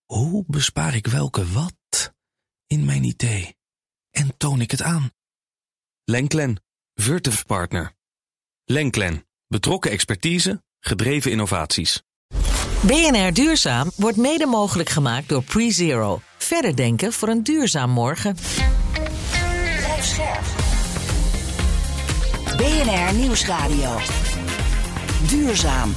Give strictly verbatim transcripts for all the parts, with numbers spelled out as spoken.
Hoe bespaar ik welke wat in mijn idee? En toon ik het aan? Lenklen, Virtuf Partner. Lenklen, betrokken expertise, gedreven innovaties. B N R Duurzaam wordt mede mogelijk gemaakt door PreZero. Verder denken voor een duurzaam morgen. Blijf scherp. B N R Nieuwsradio. Duurzaam.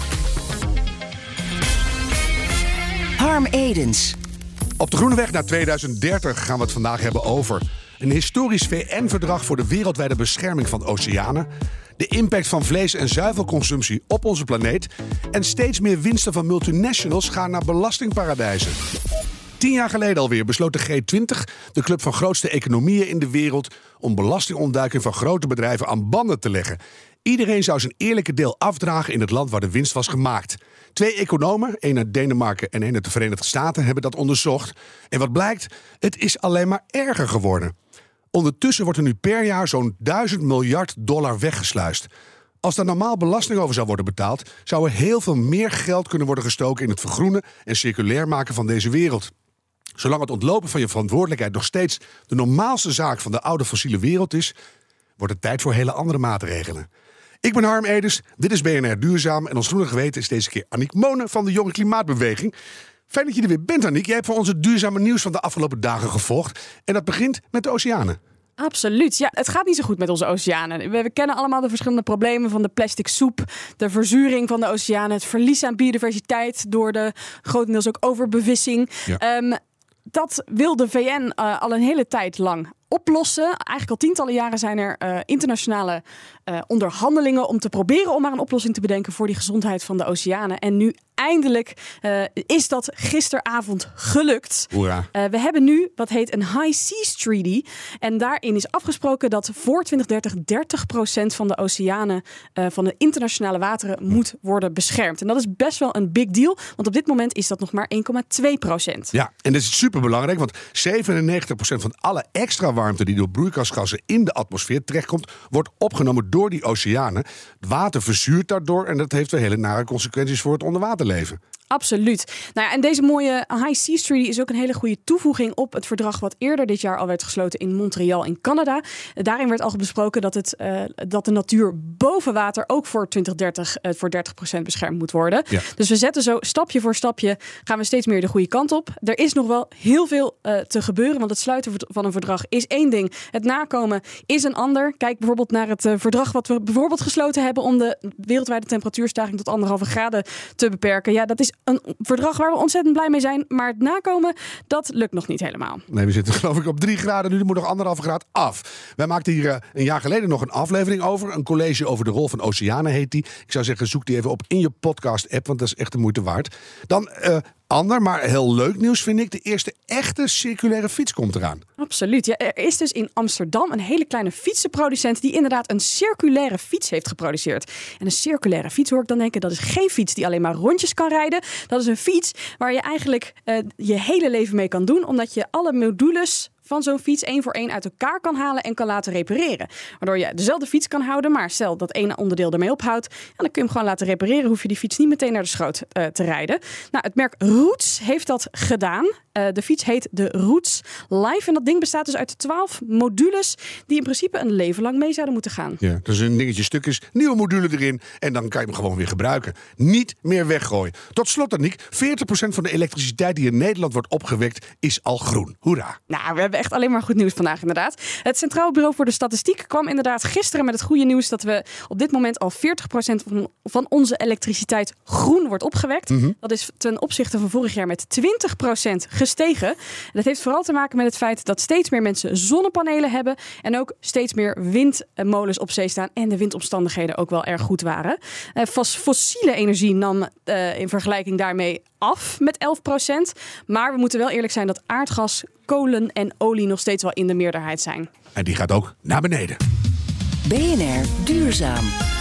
Harm Edens. Op de groene weg naar tweeduizend dertig gaan we het vandaag hebben over een historisch V N-verdrag voor de wereldwijde bescherming van oceanen, de impact van vlees- en zuivelconsumptie op onze planeet en steeds meer winsten van multinationals gaan naar belastingparadijzen. Tien jaar geleden alweer besloot de G twintig, de club van grootste economieën in de wereld, om belastingontduiking van grote bedrijven aan banden te leggen. Iedereen zou zijn eerlijke deel afdragen in het land waar de winst was gemaakt. Twee economen, één uit Denemarken en één uit de Verenigde Staten, hebben dat onderzocht. En wat blijkt? Het is alleen maar erger geworden. Ondertussen wordt er nu per jaar zo'n duizend miljard dollar weggesluist. Als daar normaal belasting over zou worden betaald, zou er heel veel meer geld kunnen worden gestoken in het vergroenen en circulair maken van deze wereld. Zolang het ontlopen van je verantwoordelijkheid nog steeds de normaalste zaak van de oude fossiele wereld is, wordt het tijd voor hele andere maatregelen. Ik ben Harm Edens, dit is B N R Duurzaam en ons groene geweten is deze keer Aniek Monen van de Jonge Klimaatbeweging. Fijn dat je er weer bent, Aniek. Jij hebt voor ons het duurzame nieuws van de afgelopen dagen gevolgd. En dat begint met de oceanen. Absoluut. Ja, het gaat niet zo goed met onze oceanen. We, we kennen allemaal de verschillende problemen van de plastic soep, de verzuring van de oceanen, het verlies aan biodiversiteit door de grotendeels ook overbevissing. Ja. Um, dat wil de V N uh, al een hele tijd lang oplossen. Eigenlijk al tientallen jaren zijn er uh, internationale uh, onderhandelingen om te proberen om maar een oplossing te bedenken voor die gezondheid van de oceanen. En nu eindelijk uh, is dat gisteravond gelukt. Hoera. Uh, we hebben nu wat heet een High Seas Treaty. En daarin is afgesproken dat voor twintig dertig dertig procent van de oceanen uh, van de internationale wateren moet worden beschermd. En dat is best wel een big deal, want op dit moment is dat nog maar één komma twee procent. Ja, en dat is superbelangrijk, want zevenennegentig procent van alle extra warmte die door broeikasgassen in de atmosfeer terechtkomt, wordt opgenomen door die oceanen. Het water verzuurt daardoor en dat heeft weer hele nare consequenties voor het onderwaterleven. Absoluut. Nou ja, en deze mooie High Seas Treaty is ook een hele goede toevoeging op het verdrag wat eerder dit jaar al werd gesloten in Montreal in Canada. Daarin werd al besproken dat, het, uh, dat de natuur boven water ook voor twintig dertig uh, voor dertig procent beschermd moet worden. Ja. Dus we zetten zo stapje voor stapje, gaan we steeds meer de goede kant op. Er is nog wel heel veel uh, te gebeuren, want het sluiten van een verdrag is één ding. Het nakomen is een ander. Kijk bijvoorbeeld naar het uh, verdrag wat we bijvoorbeeld gesloten hebben om de wereldwijde temperatuurstijging tot anderhalve graden te beperken. Ja, dat is een verdrag waar we ontzettend blij mee zijn. Maar het nakomen, dat lukt nog niet helemaal. Nee, we zitten geloof ik op drie graden. Nu moet nog anderhalve graad af. Wij maakten hier uh, een jaar geleden nog een aflevering over. Een college over de rol van oceanen heet die. Ik zou zeggen, zoek die even op in je podcast-app. Want dat is echt de moeite waard. Dan uh, ander, maar heel leuk nieuws vind ik. De eerste echte circulaire fiets komt eraan. Absoluut. Ja, er is dus in Amsterdam een hele kleine fietsenproducent die inderdaad een circulaire fiets heeft geproduceerd. En een circulaire fiets, hoor ik dan denken, dat is geen fiets die alleen maar rondjes kan rijden. Dat is een fiets waar je eigenlijk uh, je hele leven mee kan doen, omdat je alle modules van zo'n fiets één voor één uit elkaar kan halen en kan laten repareren. Waardoor je dezelfde fiets kan houden, maar stel dat ene onderdeel ermee ophoudt, en dan kun je hem gewoon laten repareren, hoef je die fiets niet meteen naar de schroot uh, te rijden. Nou, het merk Roots heeft dat gedaan. Uh, de fiets heet de Roots Life en dat ding bestaat dus uit twaalf modules die in principe een leven lang mee zouden moeten gaan. Ja, dus een dingetje stukjes, nieuwe module erin en dan kan je hem gewoon weer gebruiken. Niet meer weggooien. Tot slot, Aniek, veertig procent van de elektriciteit die in Nederland wordt opgewekt is al groen. Hoera! Nou, we hebben echt alleen maar goed nieuws vandaag inderdaad. Het Centraal Bureau voor de Statistiek kwam inderdaad gisteren met het goede nieuws dat we op dit moment al veertig procent van onze elektriciteit groen wordt opgewekt. Mm-hmm. Dat is ten opzichte van vorig jaar met twintig procent gestegen. Dat heeft vooral te maken met het feit dat steeds meer mensen zonnepanelen hebben en ook steeds meer windmolens op zee staan en de windomstandigheden ook wel erg goed waren. Uh, fossiele energie nam uh, in vergelijking daarmee af met elf procent. Maar we moeten wel eerlijk zijn dat aardgas, kolen en olie nog steeds wel in de meerderheid zijn. En die gaat ook naar beneden. B N R Duurzaam.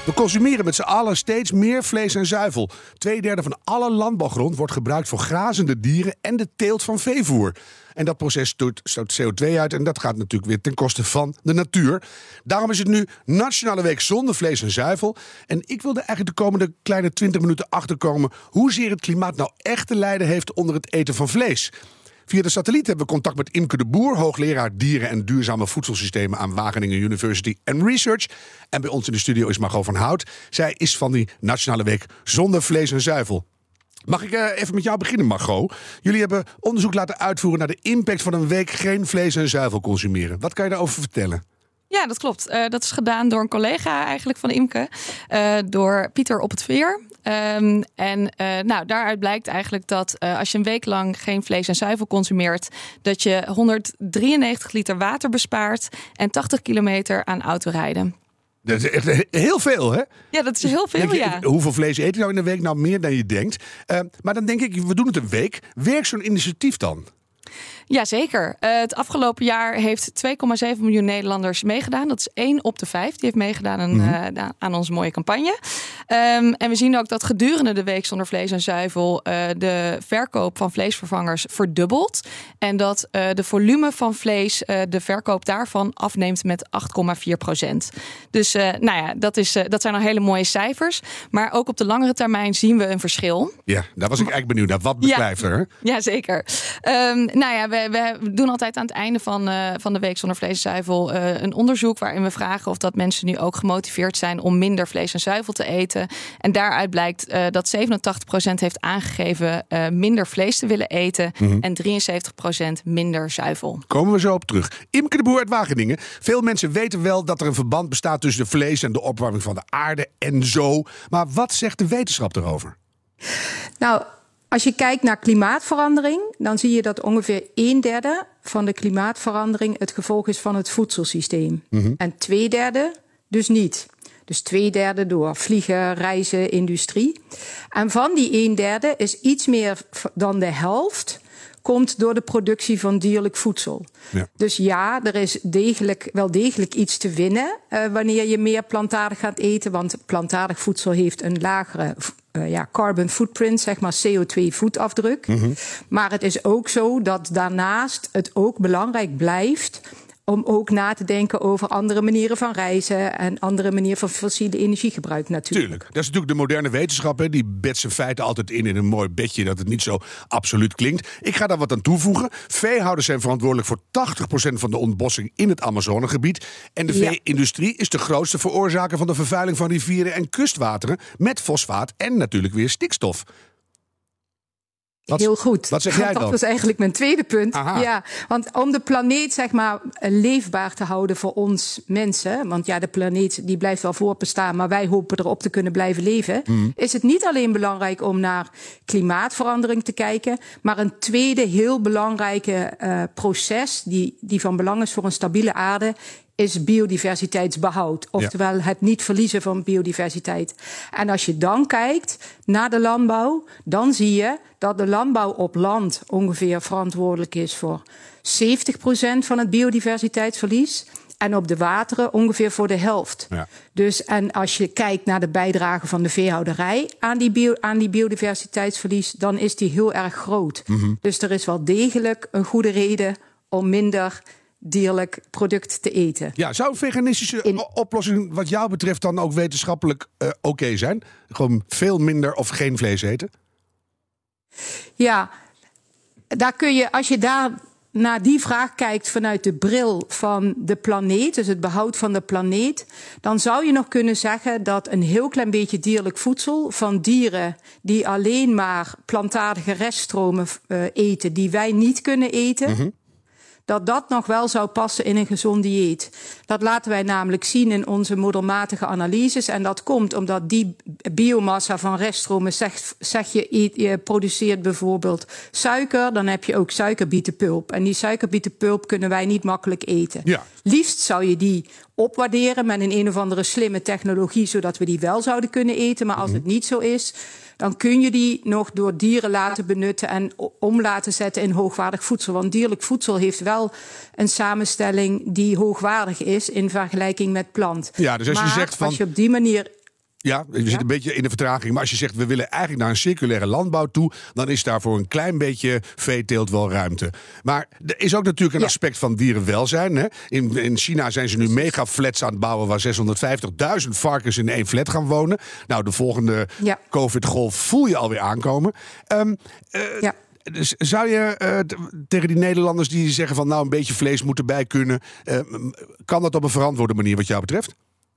We consumeren met z'n allen steeds meer vlees en zuivel. Tweederde van alle landbouwgrond wordt gebruikt voor grazende dieren en de teelt van veevoer. En dat proces stoot C O twee uit en dat gaat natuurlijk weer ten koste van de natuur. Daarom is het nu Nationale Week zonder vlees en zuivel. En ik wilde eigenlijk de komende kleine twintig minuten achterkomen hoezeer het klimaat nou echt te lijden heeft onder het eten van vlees. Via de satelliet hebben we contact met Imke de Boer, hoogleraar dieren en duurzame voedselsystemen aan Wageningen University and Research. En bij ons in de studio is Margot van Hout. Zij is van die Nationale Week zonder vlees en zuivel. Mag ik uh, even met jou beginnen, Margot? Jullie hebben onderzoek laten uitvoeren naar de impact van een week geen vlees en zuivel consumeren. Wat kan je daarover vertellen? Ja, dat klopt. Uh, dat is gedaan door een collega eigenlijk van Imke, uh, door Pieter op het Veer. Um, en uh, nou, daaruit blijkt eigenlijk dat uh, als je een week lang geen vlees en zuivel consumeert, dat je honderddrieënnegentig liter water bespaart en tachtig kilometer aan autorijden. Dat is echt heel veel, hè? Ja, dat is heel veel, je, ja. Hoeveel vlees eet je nou in een week? Nou, meer dan je denkt. Uh, maar dan denk ik, we doen het een week. Werkt zo'n initiatief dan? Jazeker. Uh, het afgelopen jaar heeft twee komma zeven miljoen Nederlanders meegedaan. Dat is één op de vijf. Die heeft meegedaan aan, mm-hmm. uh, aan onze mooie campagne. Um, en we zien ook dat gedurende de week zonder vlees en zuivel uh, de verkoop van vleesvervangers verdubbelt. En dat uh, de volume van vlees, uh, de verkoop daarvan afneemt met acht komma vier procent. Dus uh, nou ja, dat, is, uh, dat zijn al hele mooie cijfers. Maar ook op de langere termijn zien we een verschil. Ja, daar was ik eigenlijk benieuwd naar. Wat beklijft ja, er? Ja, zeker. Um, nou ja, we, we doen altijd aan het einde van, uh, van de week zonder vlees en zuivel uh, een onderzoek waarin we vragen of dat mensen nu ook gemotiveerd zijn om minder vlees en zuivel te eten. En daaruit blijkt uh, dat zevenentachtig procent heeft aangegeven uh, minder vlees te willen eten mm-hmm. en drieënzeventig procent minder zuivel. Komen we zo op terug. Imke de Boer uit Wageningen. Veel mensen weten wel dat er een verband bestaat tussen de vlees en de opwarming van de aarde en zo. Maar wat zegt de wetenschap erover? Nou, als je kijkt naar klimaatverandering, dan zie je dat ongeveer een derde van de klimaatverandering het gevolg is van het voedselsysteem. Mm-hmm. En twee derde dus niet. Dus twee derde door vliegen, reizen, industrie. En van die een derde is iets meer dan de helft komt door de productie van dierlijk voedsel. Ja. Dus ja, er is degelijk, wel degelijk iets te winnen uh, wanneer je meer plantaardig gaat eten. Want plantaardig voedsel heeft een lagere uh, ja, carbon footprint, zeg maar C O twee voetafdruk. Mm-hmm. Maar het is ook zo dat daarnaast het ook belangrijk blijft om ook na te denken over andere manieren van reizen en andere manieren van fossiele energiegebruik natuurlijk. Tuurlijk. Dat is natuurlijk de moderne wetenschap. Hè. Die bedt zijn feiten altijd in in een mooi bedje dat het niet zo absoluut klinkt. Ik ga daar wat aan toevoegen. Veehouders zijn verantwoordelijk voor tachtig procent van de ontbossing in het Amazonegebied. En de vee-industrie is de grootste veroorzaker van de vervuiling van rivieren en kustwateren met fosfaat en natuurlijk weer stikstof. Wat, Heel goed. Wat zeg jij dan? Dat was eigenlijk mijn tweede punt. Aha. Ja, want om de planeet zeg maar leefbaar te houden voor ons mensen, want ja, de planeet die blijft wel voortbestaan, maar wij hopen erop te kunnen blijven leven, mm. is het niet alleen belangrijk om naar klimaatverandering te kijken, maar een tweede heel belangrijke uh, proces die, die van belang is voor een stabiele aarde, is biodiversiteitsbehoud. Oftewel ja. het niet verliezen van biodiversiteit. En als je dan kijkt naar de landbouw, dan zie je dat de landbouw op land ongeveer verantwoordelijk is voor zeventig procent van het biodiversiteitsverlies. En op de wateren ongeveer voor de helft. Ja. Dus en als je kijkt naar de bijdrage van de veehouderij aan die, bio, aan die biodiversiteitsverlies, dan is die heel erg groot. Mm-hmm. Dus er is wel degelijk een goede reden om minder dierlijk product te eten. Ja, zou een veganistische In... oplossing wat jou betreft dan ook wetenschappelijk uh, oké okay zijn? Gewoon veel minder of geen vlees eten? Ja, daar kun je, als je daar naar die vraag kijkt vanuit de bril van de planeet, dus het behoud van de planeet, dan zou je nog kunnen zeggen dat een heel klein beetje dierlijk voedsel van dieren die alleen maar plantaardige reststromen uh, eten, die wij niet kunnen eten, mm-hmm. dat dat nog wel zou passen in een gezond dieet. Dat laten wij namelijk zien in onze modelmatige analyses. En dat komt omdat die biomassa van reststromen, zeg, zeg je, je produceert bijvoorbeeld suiker, dan heb je ook suikerbietenpulp. En die suikerbietenpulp kunnen wij niet makkelijk eten. Ja. Liefst zou je die opwaarderen met een een of andere slimme technologie, zodat we die wel zouden kunnen eten. Maar als mm-hmm. het niet zo is, dan kun je die nog door dieren laten benutten en om laten zetten in hoogwaardig voedsel. Want dierlijk voedsel heeft wel een samenstelling die hoogwaardig is in vergelijking met plant. Ja, dus als maar je zegt van als je op die manier Ja, je zit Ja? een beetje in de vertraging. Maar als je zegt, we willen eigenlijk naar een circulaire landbouw toe, dan is daar voor een klein beetje veeteelt wel ruimte. Maar er is ook natuurlijk een Ja. aspect van dierenwelzijn. Hè? In, in China zijn ze nu mega flats aan het bouwen waar zeshonderdvijftigduizend varkens in één flat gaan wonen. Nou, de volgende Ja. COVID-golf voel je alweer aankomen. Um, uh, Ja. Dus zou je uh, t- tegen die Nederlanders die zeggen van nou een beetje vlees moet erbij kunnen, uh, kan dat op een verantwoorde manier wat jou betreft?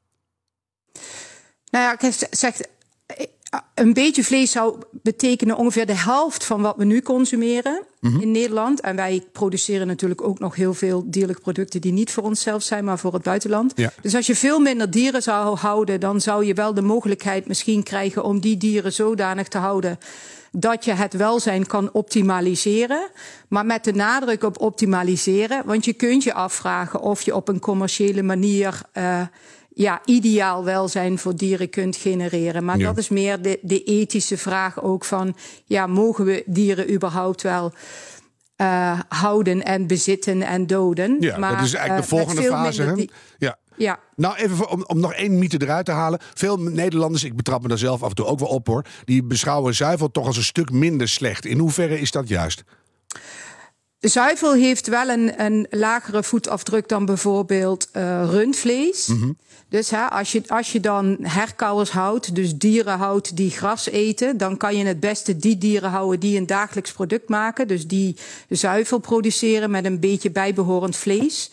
Nou ja, ik zeg, een beetje vlees zou betekenen ongeveer de helft van wat we nu consumeren mm-hmm. in Nederland. En wij produceren natuurlijk ook nog heel veel dierlijke producten die niet voor onszelf zijn, maar voor het buitenland. Ja. Dus als je veel minder dieren zou houden, dan zou je wel de mogelijkheid misschien krijgen om die dieren zodanig te houden dat je het welzijn kan optimaliseren. Maar met de nadruk op optimaliseren. Want je kunt je afvragen of je op een commerciële manier Uh, ja, ideaal welzijn voor dieren kunt genereren. Maar ja. dat is meer de, de ethische vraag ook van, ja, mogen we dieren überhaupt wel uh, houden en bezitten en doden? Ja, maar, dat is eigenlijk de volgende fase. Hè? Die... Ja. Ja. Nou, even voor, om, om nog één mythe eruit te halen. Veel Nederlanders, ik betrap me daar zelf af en toe ook wel op hoor, die beschouwen zuivel toch als een stuk minder slecht. In hoeverre is dat juist? Zuivel heeft wel een, een lagere voetafdruk dan bijvoorbeeld uh, rundvlees. Mm-hmm. Dus hè, als, je, als je dan herkauwers houdt, dus dieren houdt die gras eten, dan kan je het beste die dieren houden die een dagelijks product maken. Dus die zuivel produceren met een beetje bijbehorend vlees.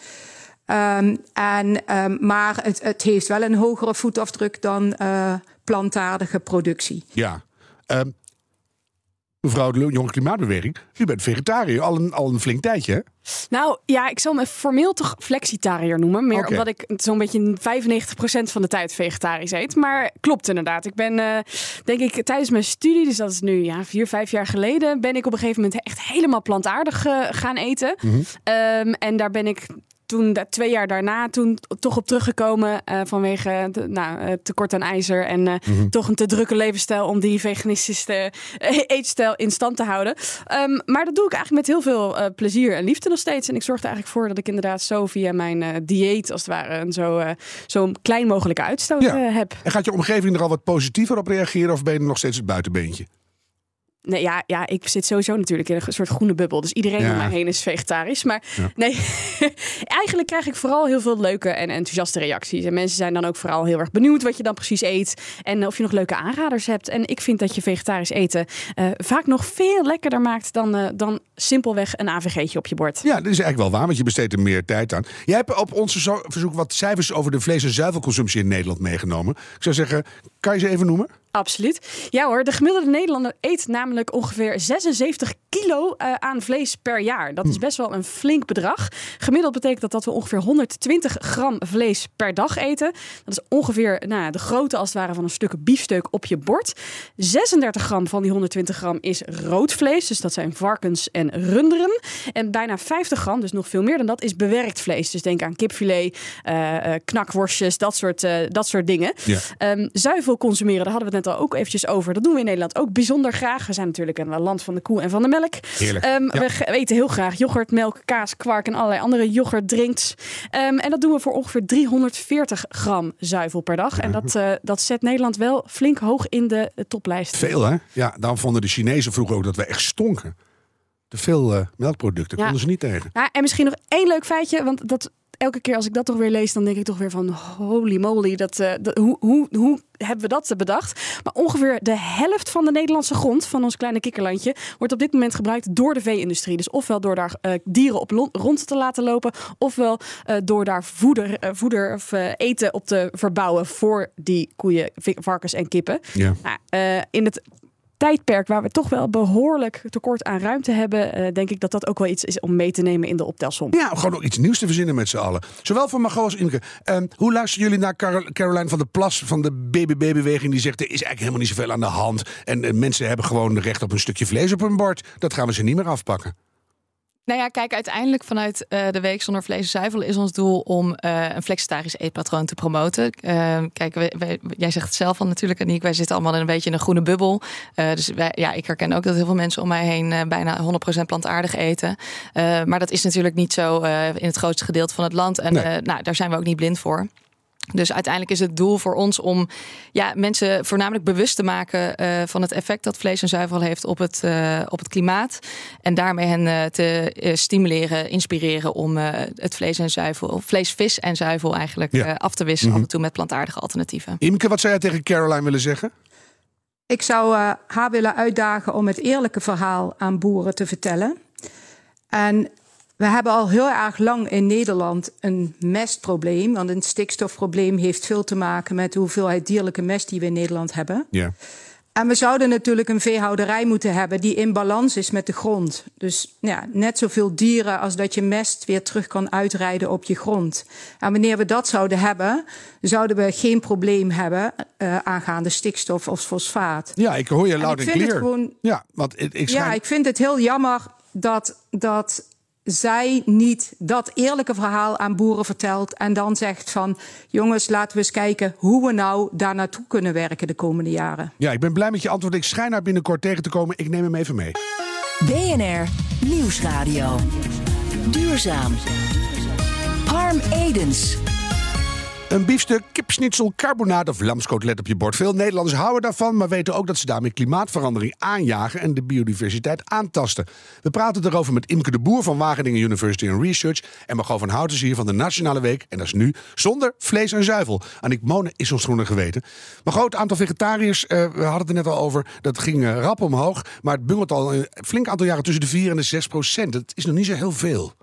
Um, en, um, maar het, het heeft wel een hogere voetafdruk dan uh, plantaardige productie. Ja. Um... Mevrouw de Jonge Klimaatbeweging, u bent vegetariër al een, al een flink tijdje, hè? Nou ja, ik zal me formeel toch flexitariër noemen. Meer okay. omdat ik zo'n beetje vijfennegentig procent van de tijd vegetarisch eet. Maar klopt inderdaad. Ik ben, uh, denk ik, tijdens mijn studie, dus dat is nu ja, vier, vijf jaar geleden, ben ik op een gegeven moment echt helemaal plantaardig uh, gaan eten. Mm-hmm. Um, en daar ben ik toen twee jaar daarna toen toch op teruggekomen uh, vanwege de, nou, uh, tekort aan ijzer en uh, mm-hmm. toch een te drukke levensstijl om die veganistische uh, eetstijl in stand te houden. Um, maar dat doe ik eigenlijk met heel veel uh, plezier en liefde nog steeds. En ik zorg er eigenlijk voor dat ik inderdaad zo via mijn uh, dieet als het ware een zo, uh, zo klein mogelijke uitstoot ja. uh, heb. En gaat je omgeving er al wat positiever op reageren of ben je nog steeds het buitenbeentje? Nee, ja, ja, ik zit sowieso natuurlijk in een soort groene bubbel. Dus iedereen ja. om mij heen is vegetarisch. Maar ja. nee, eigenlijk krijg ik vooral heel veel leuke en enthousiaste reacties. En mensen zijn dan ook vooral heel erg benieuwd wat je dan precies eet. En of je nog leuke aanraders hebt. En ik vind dat je vegetarisch eten uh, vaak nog veel lekkerder maakt dan, uh, dan simpelweg een A V G'tje op je bord. Ja, dat is eigenlijk wel waar, want je besteedt er meer tijd aan. Jij hebt op onze zo- verzoek wat cijfers over de vlees- en zuivelconsumptie in Nederland meegenomen. Ik zou zeggen, kan je ze even noemen? Absoluut. Ja hoor, de gemiddelde Nederlander eet namelijk ongeveer zesenzeventig kilo uh, aan vlees per jaar. Dat is best wel een flink bedrag. Gemiddeld betekent dat dat we ongeveer honderdtwintig gram vlees per dag eten. Dat is ongeveer nou, de grootte als het ware van een stuk biefstuk op je bord. zesendertig gram van die honderdtwintig gram is rood vlees. Dus dat zijn varkens en runderen. En bijna vijftig gram, dus nog veel meer dan dat, is bewerkt vlees. Dus denk aan kipfilet, uh, uh, knakworstjes, dat soort, uh, dat soort dingen. Ja. Um, zuivel consumeren, daar hadden we het net al ook eventjes over. Dat doen we in Nederland ook bijzonder graag. We zijn natuurlijk een land van de koe en van de melk. Heerlijk. Um, ja. We eten heel graag yoghurt, melk, kaas, kwark en allerlei andere yoghurtdrinks. Um, en dat doen we voor ongeveer driehonderdveertig gram zuivel per dag. Ja. En dat, uh, dat zet Nederland wel flink hoog in de uh, toplijst. Veel, hè? Ja, daarom vonden de Chinezen vroeger ook dat we echt stonken. Te veel uh, melkproducten ja. konden ze niet tegen. Ja, en misschien nog één leuk feitje, want dat elke keer als ik dat toch weer lees, dan denk ik toch weer van holy moly, dat, uh, dat, hoe, hoe, hoe hebben we dat bedacht? Maar ongeveer de helft van de Nederlandse grond van ons kleine kikkerlandje wordt op dit moment gebruikt door de vee-industrie. Dus ofwel door daar uh, dieren op lo- rond te laten lopen, ofwel uh, door daar voeder, uh, voeder of uh, eten op te verbouwen voor die koeien, varkens en kippen. Ja. Nou, uh, in het tijdperk waar we toch wel behoorlijk tekort aan ruimte hebben, uh, denk ik dat dat ook wel iets is om mee te nemen in de optelsom. Ja, gewoon ook iets nieuws te verzinnen met z'n allen. Zowel voor Margot als Imke. Um, hoe luisteren jullie naar Carol- Caroline van der Plas van de B B B-beweging die zegt er is eigenlijk helemaal niet zoveel aan de hand en uh, mensen hebben gewoon recht op een stukje vlees op hun bord. Dat gaan we ze niet meer afpakken. Nou ja, kijk, uiteindelijk vanuit uh, de Week Zonder Vlees en Zuivel is ons doel om uh, een flexitarisch eetpatroon te promoten. Uh, kijk, wij, wij, jij zegt het zelf al natuurlijk, Aniek, wij zitten allemaal in een beetje in een groene bubbel. Uh, dus wij, ja, ik herken ook dat heel veel mensen om mij heen uh, bijna honderd procent plantaardig eten. Uh, maar dat is natuurlijk niet zo uh, in het grootste gedeelte van het land. En nee. uh, nou, daar zijn we ook niet blind voor. Dus uiteindelijk is het doel voor ons om ja, mensen voornamelijk bewust te maken uh, van het effect dat vlees en zuivel heeft op het, uh, op het klimaat. En daarmee hen uh, te uh, stimuleren, inspireren om uh, het vlees en zuivel, vlees, vis en zuivel eigenlijk ja. uh, af te wisselen mm-hmm. af en toe met plantaardige alternatieven. Imke, wat zou jij tegen Caroline willen zeggen? Ik zou uh, haar willen uitdagen om het eerlijke verhaal aan boeren te vertellen. En we hebben al heel erg lang in Nederland een mestprobleem. Want een stikstofprobleem heeft veel te maken met de hoeveelheid dierlijke mest die we in Nederland hebben. Ja. En we zouden natuurlijk een veehouderij moeten hebben die in balans is met de grond. Dus ja, net zoveel dieren als dat je mest weer terug kan uitrijden op je grond. En wanneer we dat zouden hebben, zouden we geen probleem hebben uh, aangaande stikstof of fosfaat. Ja, ik hoor je luid en clear. Gewoon, ja, want ik, ik schijn... ja, ik vind het heel jammer dat... dat zij niet dat eerlijke verhaal aan boeren vertelt en dan zegt van jongens, laten we eens kijken hoe we nou daar naartoe kunnen werken de komende jaren. Ja, ik ben blij met je antwoord. Ik schijn haar binnenkort tegen te komen. Ik neem hem even mee. B N R Nieuwsradio. Duurzaam. Harm Edens. Een biefstuk, kipschnitzel, carbonade of lamskotelet op je bord. Veel Nederlanders houden daarvan, maar weten ook dat ze daarmee klimaatverandering aanjagen en de biodiversiteit aantasten. We praten erover met Imke de Boer van Wageningen University and Research en Margot van Houten hier van de Nationale Week. En dat is nu zonder vlees en zuivel. Annick Monen is ons groene geweten. Margot, het aantal vegetariërs, uh, we hadden het er net al over, dat ging uh, rap omhoog. Maar het bungelt al een flink aantal jaren tussen de vier en de zes procent. Dat is nog niet zo heel veel.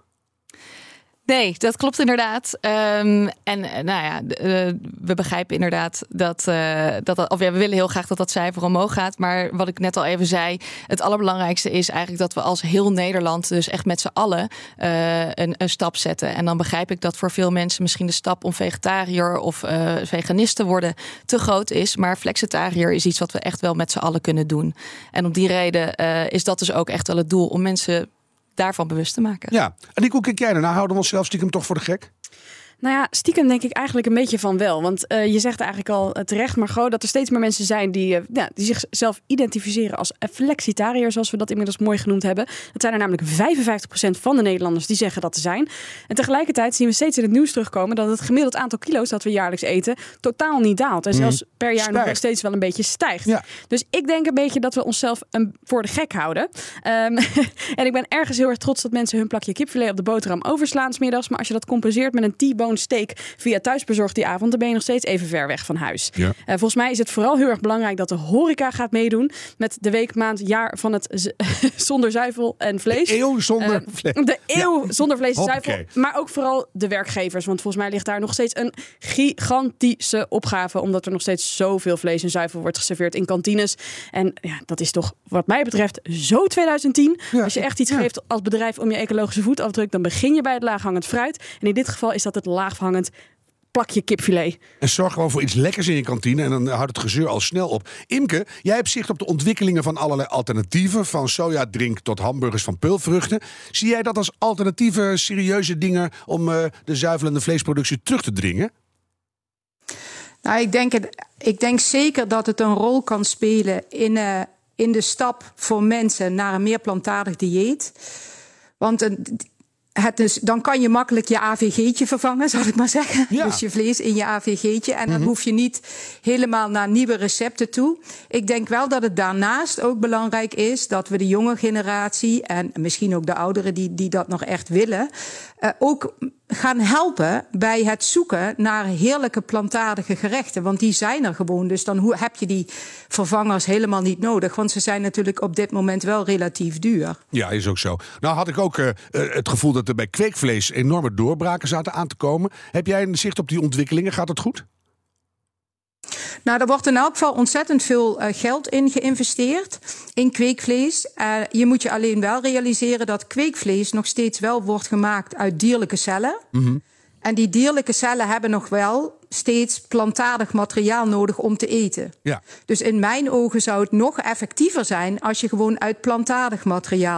Nee, dat klopt inderdaad. Um, en nou ja, uh, we begrijpen inderdaad dat, uh, dat... Of ja, we willen heel graag dat dat cijfer omhoog gaat. Maar wat ik net al even zei... Het allerbelangrijkste is eigenlijk dat we als heel Nederland... dus echt met z'n allen uh, een, een stap zetten. En dan begrijp ik dat voor veel mensen... misschien de stap om vegetariër of uh, veganist te worden... te groot is. Maar flexitariër is iets wat we echt wel met z'n allen kunnen doen. En om die reden uh, is dat dus ook echt wel het doel... om mensen daarvan bewust te maken. Ja, en hoe kijk jij ernaar? Houden we onszelf stiekem toch voor de gek? Nou ja, stiekem denk ik eigenlijk een beetje van wel. Want uh, je zegt eigenlijk al terecht, Margot, dat er steeds meer mensen zijn die, uh, ja, die zichzelf identificeren als flexitariër, zoals we dat inmiddels mooi genoemd hebben. Dat zijn er namelijk vijfenvijftig procent van de Nederlanders die zeggen dat te zijn. En tegelijkertijd zien we steeds in het nieuws terugkomen dat het gemiddeld aantal kilo's dat we jaarlijks eten totaal niet daalt. En zelfs mm. per jaar Stijg. nog steeds wel een beetje stijgt. Ja. Dus ik denk een beetje dat we onszelf een, voor de gek houden. Um, en ik ben ergens heel erg trots dat mensen hun plakje kipfilet op de boterham overslaan 's middags. Maar als je dat compenseert met een T-bone steak via thuisbezorgd die avond, dan ben je nog steeds even ver weg van huis. Ja. Uh, volgens mij is het vooral heel erg belangrijk dat de horeca gaat meedoen met de week, maand, jaar van het z- zonder zuivel en vlees. De eeuw zonder uh, vlees. De eeuw ja. zonder vlees en Hoppakee. zuivel. Maar ook vooral de werkgevers. Want volgens mij ligt daar nog steeds een gigantische opgave, omdat er nog steeds zoveel vlees en zuivel wordt geserveerd in kantines. En ja, dat is toch wat mij betreft zo twintig tien. Ja. Als je echt iets ja. geeft als bedrijf om je ecologische voetafdruk, dan begin je bij het laaghangend fruit. En in dit geval is dat het laaghangend plakje kipfilet. En zorg gewoon voor iets lekkers in je kantine en dan houdt het gezeur al snel op. Imke, jij hebt zicht op de ontwikkelingen van allerlei alternatieven, van sojadrink tot hamburgers van peulvruchten. Zie jij dat als alternatieve, serieuze dingen om uh, de zuivelende vleesproductie terug te dringen? Nou, ik denk, het, ik denk zeker dat het een rol kan spelen in, uh, in de stap voor mensen naar een meer plantaardig dieet. Want een Het is, dan kan je makkelijk je A V G'tje vervangen, zal ik maar zeggen. Ja. Dus je vlees in je A V G'tje. En dan mm-hmm. hoef je niet helemaal naar nieuwe recepten toe. Ik denk wel dat het daarnaast ook belangrijk is dat we de jonge generatie en misschien ook de ouderen die, die dat nog echt willen, uh, ook gaan helpen bij het zoeken naar heerlijke plantaardige gerechten. Want die zijn er gewoon. Dus dan heb je die vervangers helemaal niet nodig. Want ze zijn natuurlijk op dit moment wel relatief duur. Ja, is ook zo. Nou had ik ook uh, het gevoel dat er bij kweekvlees enorme doorbraken zaten aan te komen. Heb jij een zicht op die ontwikkelingen? Gaat dat goed? Nou, er wordt in elk geval ontzettend veel uh, geld in geïnvesteerd in kweekvlees. Uh, je moet je alleen wel realiseren dat kweekvlees nog steeds wel wordt gemaakt uit dierlijke cellen. Mm-hmm. En die dierlijke cellen hebben nog wel steeds plantaardig materiaal nodig om te eten. Ja. Dus in mijn ogen zou het nog effectiever zijn als je gewoon uit plantaardig materiaal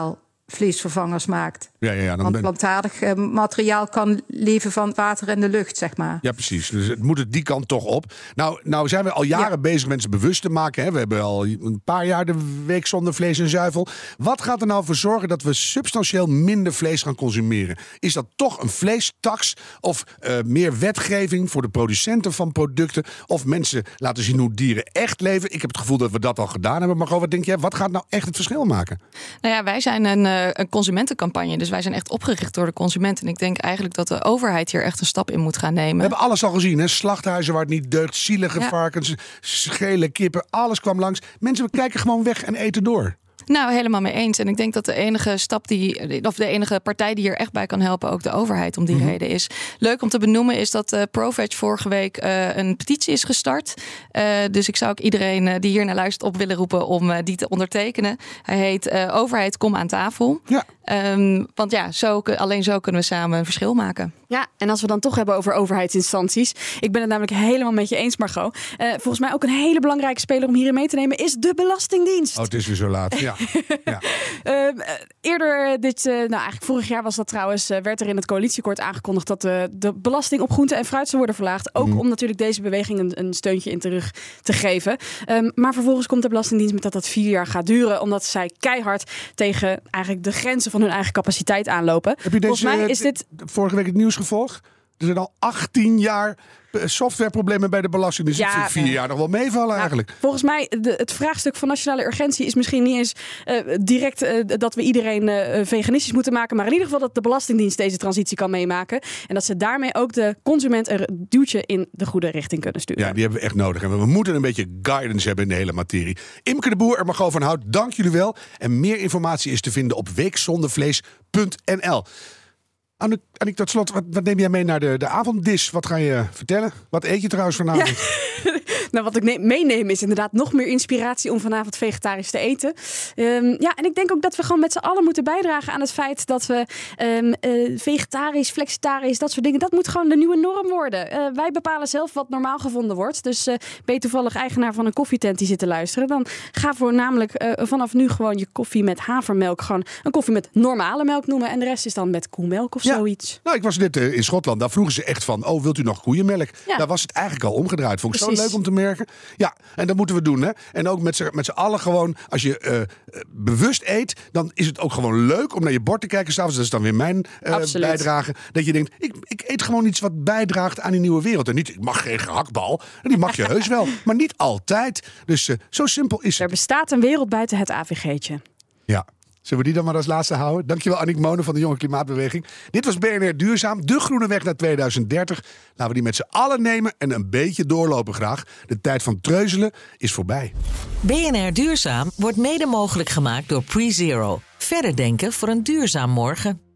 vleesvervangers maakt. Ja, ja, ja, dan Want ben... plantaardig uh, materiaal kan leven van het water en de lucht, zeg maar. Ja, precies. Dus het moet het die kant toch op. Nou, nou zijn we al jaren ja. bezig mensen bewust te maken. Hè? We hebben al een paar jaar de week zonder vlees en zuivel. Wat gaat er nou voor zorgen dat we substantieel minder vlees gaan consumeren? Is dat toch een vleestax of uh, meer wetgeving voor de producenten van producten? Of mensen laten zien hoe dieren echt leven? Ik heb het gevoel dat we dat al gedaan hebben. Maar gewoon, wat denk jij? Wat gaat nou echt het verschil maken? Nou ja, wij zijn een, uh, een consumentencampagne. Dus wij zijn echt opgericht door de consument. En ik denk eigenlijk dat de overheid hier echt een stap in moet gaan nemen. We hebben alles al gezien. Hè? Slachthuizen waar het niet deugt. Zielige ja. varkens, schele kippen. Alles kwam langs. Mensen kijken gewoon weg en eten door. Nou, helemaal mee eens. En ik denk dat de enige stap die, of de enige partij die hier echt bij kan helpen, ook de overheid om die mm-hmm. reden is. Leuk om te benoemen is dat uh, ProVeg vorige week uh, een petitie is gestart. Uh, dus ik zou ook iedereen uh, die hier naar luistert op willen roepen om uh, die te ondertekenen. Hij heet uh, Overheid, kom aan tafel. Ja. Um, want ja, zo, alleen zo kunnen we samen een verschil maken. Ja, en als we dan toch hebben over overheidsinstanties. Ik ben het namelijk helemaal met je eens, Margot. Uh, volgens mij ook een hele belangrijke speler om hierin mee te nemen is de Belastingdienst. Oh, het is weer zo laat. Ja. ja. uh, eerder dit, uh, nou eigenlijk vorig jaar was dat trouwens, uh, werd er in het coalitieakkoord aangekondigd dat uh, de belasting op groente en fruit zou worden verlaagd. Ook mm. om natuurlijk deze beweging een, een steuntje in terug te geven. Um, maar vervolgens komt de Belastingdienst met dat dat vier jaar gaat duren, omdat zij keihard tegen eigenlijk de grenzen van hun eigen capaciteit aanlopen. Heb je deze, Volgens mij is dit vorige week het nieuws gevolgd? Er zijn al achttien jaar softwareproblemen bij de belasting. Dus ja, ik vind vier jaar nog wel meevallen nou, eigenlijk. Volgens mij, de, het vraagstuk van nationale urgentie is misschien niet eens uh, direct uh, dat we iedereen uh, veganistisch moeten maken. Maar in ieder geval dat de Belastingdienst deze transitie kan meemaken. En dat ze daarmee ook de consument een duwtje in de goede richting kunnen sturen. Ja, die hebben we echt nodig. En we moeten een beetje guidance hebben in de hele materie. Imke de Boer en Margot van Hout, dank jullie wel. En meer informatie is te vinden op weekzondervlees punt n l. Annick, Annick, tot slot, wat, wat neem jij mee naar de, de avonddish? Wat ga je vertellen? Wat eet je trouwens vanavond? Ja. Nou, wat ik ne- meeneem is inderdaad nog meer inspiratie om vanavond vegetarisch te eten. Um, ja, en ik denk ook dat we gewoon met z'n allen moeten bijdragen aan het feit dat we um, uh, vegetarisch, flexitarisch, dat soort dingen, dat moet gewoon de nieuwe norm worden. Uh, wij bepalen zelf wat normaal gevonden wordt. Dus uh, ben je toevallig eigenaar van een koffietent die zit te luisteren, dan ga voornamelijk uh, vanaf nu gewoon je koffie met havermelk gewoon een koffie met normale melk noemen. En de rest is dan met koemelk of ja. zoiets. Nou, ik was net uh, in Schotland. Daar vroegen ze echt van, oh, wilt u nog koeienmelk? Ja. Daar was het eigenlijk al omgedraaid. Vond ik Precies. zo leuk om te merken. Ja, en dat moeten we doen. Hè? En ook met z'n, met z'n allen gewoon, als je uh, bewust eet, dan is het ook gewoon leuk om naar je bord te kijken. S'avonds, dat is dan weer mijn uh, bijdrage. Dat je denkt, ik, ik eet gewoon iets wat bijdraagt aan die nieuwe wereld. En niet, ik mag geen gehaktbal. En die mag je heus wel. Maar niet altijd. Dus uh, zo simpel is het. Er bestaat een wereld buiten het A V G'tje. Ja. Zullen we die dan maar als laatste houden? Dankjewel Annick Monen van de Jonge Klimaatbeweging. Dit was B N R Duurzaam, de groene weg naar tweeduizend dertig. Laten we die met z'n allen nemen en een beetje doorlopen graag. De tijd van treuzelen is voorbij. B N R Duurzaam wordt mede mogelijk gemaakt door PreZero. Verder denken voor een duurzaam morgen.